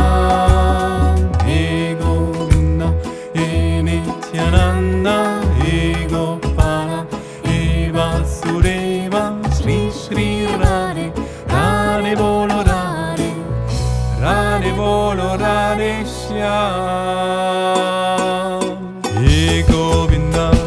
He Govinda, He Nityananda, He Gopala, He Vasudeva, Shri Shri Radhe, Radhe Bolo Radhe, Radhe Bolo Radhe Shyam. He Govinda,